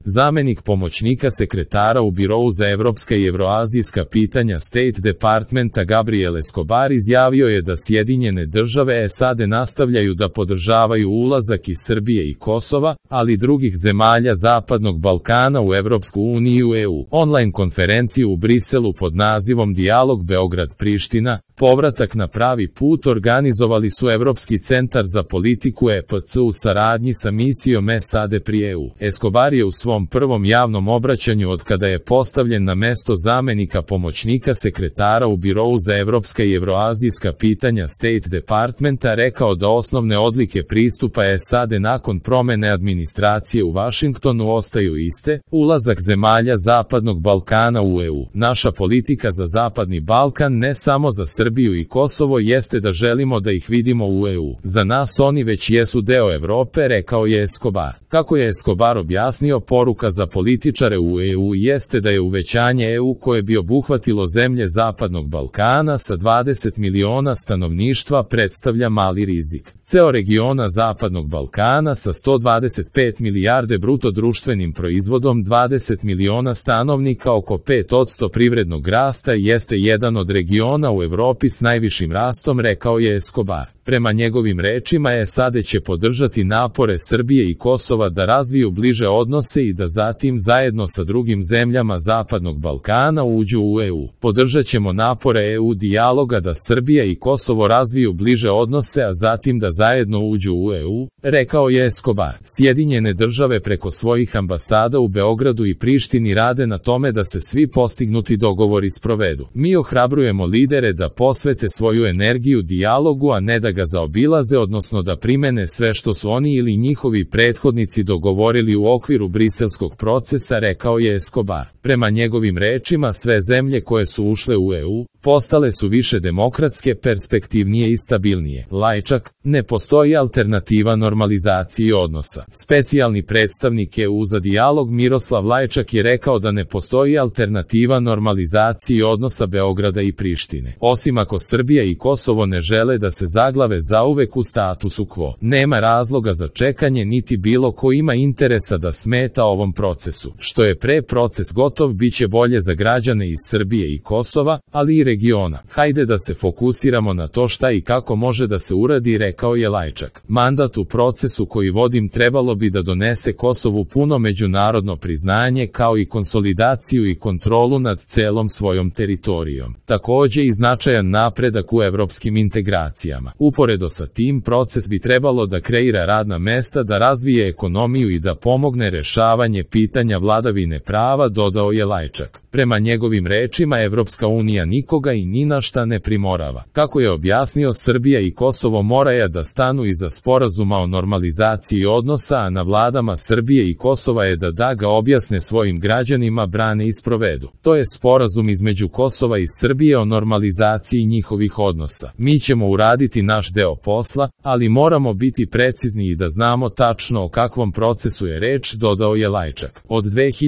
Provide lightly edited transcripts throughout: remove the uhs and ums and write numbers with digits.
Zamenik pomoćnika sekretara u Birou za evropska i evroazijska pitanja State Departmenta Gabriel Escobar izjavio je da Sjedinjene države SAD nastavljaju da podržavaju ulazak i Srbije i Kosova, ali drugih zemalja Zapadnog Balkana u Evropsku uniju i EU. Online konferenciju u Briselu pod nazivom Dijalog Beograd-Priština, povratak na pravi put organizovali su Evropski centar za politiku EPC u saradnji sa misijom SAD pri EU. Escobar je u svom prvom javnom obraćanju od kada je postavljen na mesto zamenika pomoćnika sekretara u Birou za evropska i evroazijska pitanja State Departmenta rekao da osnovne odlike pristupa SAD nakon promene administracije u Vašingtonu ostaju iste, ulazak zemalja Zapadnog Balkana u EU. Naša politika za Zapadni Balkan ne samo za Srbiju i Kosovo jeste da želimo da ih vidimo u EU. Za nas oni već jesu deo Evrope, rekao je Escobar. Kako je Escobar objasnio, poruka za političare u EU jeste da je uvećanje EU koje bi obuhvatilo zemlje Zapadnog Balkana sa 20 miliona stanovništva predstavlja mali rizik. Ceo regiona Zapadnog Balkana sa 125 milijarde bruto društvenim proizvodom 20 miliona stanovnika oko 5% privrednog rasta jeste jedan od regiona u Evropi s najvišim rastom, rekao je Escobar. Prema njegovim rečima SAD će podržati napore Srbije i Kosova da razviju bliže odnose i da zatim zajedno sa drugim zemljama Zapadnog Balkana uđu u EU. Podržat ćemo napore EU dijaloga da Srbija i Kosovo razviju bliže odnose, a zatim da zajedno uđu u EU, rekao je Escobar. Sjedinjene države preko svojih ambasada u Beogradu i Prištini rade na tome da se svi postignuti dogovori sprovedu. Mi ohrabrujemo lidere da posvete svoju energiju dijalogu, a ne da ga zaobilaze, odnosno da primene sve što su oni ili njihovi prethodnici dogovorili u okviru briselskog procesa, rekao je Escobar. Prema njegovim rečima, sve zemlje koje su ušle u EU, postale su više demokratske, perspektivnije i stabilnije. Lajčak, ne postoji alternativa normalizaciji odnosa. Specijalni predstavnik EU za dijalog Miroslav Lajčak je rekao da ne postoji alternativa normalizaciji odnosa Beograda i Prištine. Osim ako Srbija i Kosovo ne žele da se zaglave zauvek u statusu quo. Nema razloga za čekanje niti bilo ko ima interesa da smeta ovom procesu. Što je pre proces gotov, bit će bolje za građane iz Srbije i Kosova, ali i regiona. Hajde da se fokusiramo na to šta i kako može da se uradi, rekao je Lajčak. Mandat u procesu koji vodim trebalo bi da donese Kosovu puno međunarodno priznanje kao i konsolidaciju i kontrolu nad celom svojom teritorijom. Takođe i značajan napredak u evropskim integracijama. Uporedo sa tim, proces bi trebalo da kreira radna mesta, da razvije ekonomiju i da pomogne rešavanje pitanja vladavine prava, dodao je Lajčak. Prema njegovim rečima, Evropska unija nikoga i ni na šta ne primorava. Kako je objasnio, Srbija i Kosovo moraju da stanu iza sporazuma o normalizaciji odnosa, a na vladama Srbije i Kosova je da ga objasne svojim građanima, brane i sprovedu. To je sporazum između Kosova i Srbije o normalizaciji njihovih odnosa. Mi ćemo uraditi naš deo posla, ali moramo biti precizni i da znamo tačno o kakvom procesu je reč, dodao je Lajčak. Od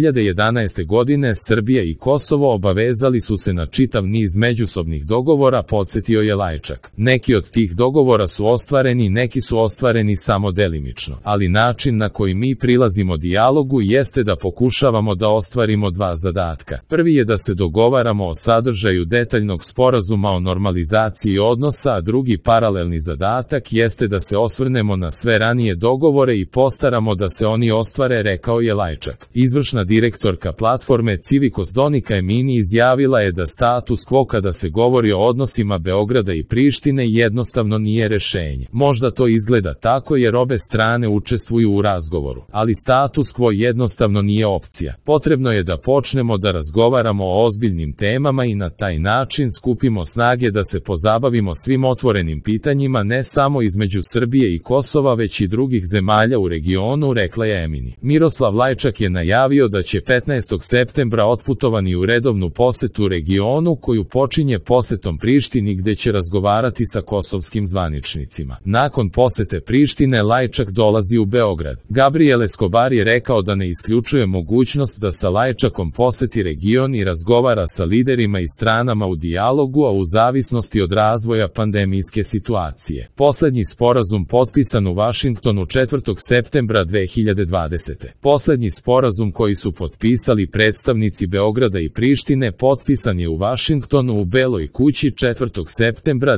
2011. godine Srbija i Kosovo obavezali su se na čitav niz međusobnih dogovora, podsetio je Lajčak. Neki od tih dogovora su ostvareni, neki su ostvareni samo delimično, ali način na koji mi prilazimo dijalogu jeste da pokušavamo da ostvarimo dva zadatka. Prvi je da se dogovaramo o sadržaju detaljnog sporazuma o normalizaciji odnosa, a drugi paralelni zadatak jeste da se osvrnemo na sve ranije dogovore i postaramo da se oni ostvare, rekao je Lajčak. Izvršna direktorka platforme Civikos Donika Emini izjavila je da status quo kada se govori o odnosima Beograda i Prištine jednostavno nije rešenje. Možda to izgleda tako jer obe strane učestvuju u razgovoru, ali status quo jednostavno nije opcija. Potrebno je da počnemo da razgovaramo o ozbiljnim temama i na taj način skupimo snage da se pozabavimo svim otvorenim pitanjima, ne samo između Srbije i Kosova, već i drugih zemalja u regionu, rekla je Emini. Miroslav Lajčak je najavio da će 15. septembra septembra otputovani u redovnu posetu regionu koju počinje posetom Prištini gde će razgovarati sa kosovskim zvaničnicima. Nakon posete Prištine Lajčak dolazi u Beograd. Gabriel Escobar je rekao da ne isključuje mogućnost da sa Lajčakom poseti region i razgovara sa liderima i stranama u dijalogu, a u zavisnosti od razvoja pandemijske situacije. Poslednji sporazum potpisan u Vašingtonu 4. septembra 2020. Poslednji sporazum koji su potpisali predstavnici Beograda i Prištine potpisan je u Vašingtonu u Beloj kući 4. septembra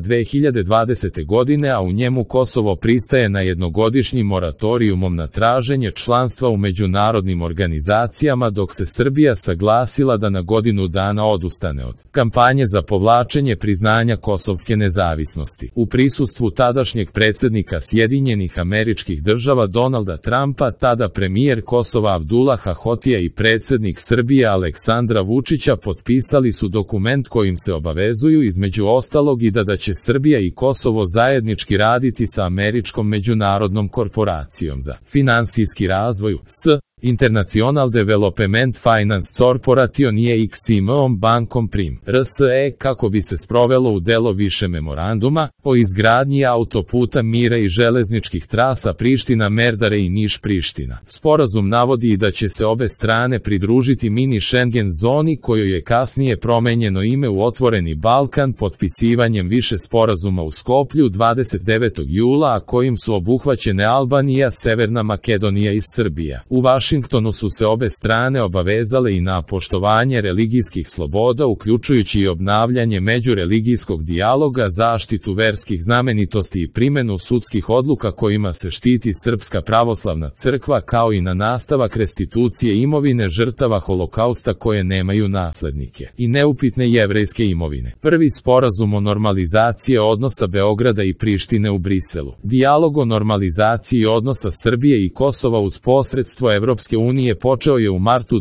2020. godine, a u njemu Kosovo pristaje na jednogodišnji moratorijumom na traženje članstva u međunarodnim organizacijama, dok se Srbija saglasila da na godinu dana odustane od kampanje za povlačenje priznanja kosovske nezavisnosti. U prisustvu tadašnjeg predsjednika Sjedinjenih Američkih Država Donalda Trumpa, tada premijer Kosova Abdulaha Hotija i predsjednik Srbije Aleksandra Vučića potpisali su dokument kojim se obavezuju između ostalog i da će Srbija i Kosovo zajednički raditi sa Američkom međunarodnom korporacijom za finansijski razvoj International Development Finance Corporation i EXIM bankom Prim RSE kako bi se sprovelo u delo više memoranduma o izgradnji autoputa mira i železničkih trasa Priština-Merdare i Niš-Priština. Sporazum navodi i da će se obe strane pridružiti mini Schengen zoni kojoj je kasnije promenjeno ime u Otvoreni Balkan potpisivanjem više sporazuma u Skoplju 29. jula, a kojim su obuhvaćene Albanija, Severna Makedonija i Srbija. U Vašingtonu su se obe strane obavezale i na poštovanje religijskih sloboda, uključujući i obnavljanje međureligijskog dijaloga, zaštitu verskih znamenitosti i primenu sudskih odluka kojima se štiti Srpska pravoslavna crkva, kao i na nastavak restitucije imovine žrtava Holokausta koje nemaju naslednike i neupitne jevrejske imovine. Prvi sporazum o normalizaciji odnosa Beograda i Prištine u Briselu. Dijalog o normalizaciji odnosa Srbije i Kosova uz posredstvo Evropske unije počeo je u martu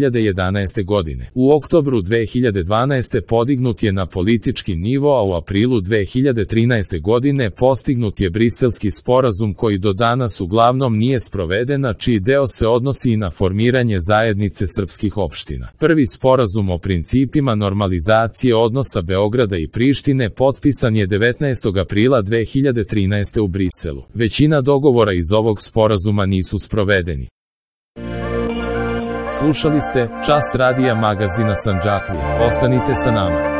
2011. godine. U oktobru 2012. podignut je na politički nivo, a u aprilu 2013. godine postignut je Briselski sporazum koji do danas uglavnom nije sproveden, a čiji deo se odnosi i na formiranje zajednice srpskih opština. Prvi sporazum o principima normalizacije odnosa Beograda i Prištine potpisan je 19. aprila 2013. u Briselu. Većina dogovora iz ovog sporazuma nisu sprovedeni. Slušali ste Čas radija magazina Sandžaklije. Ostanite sa nama.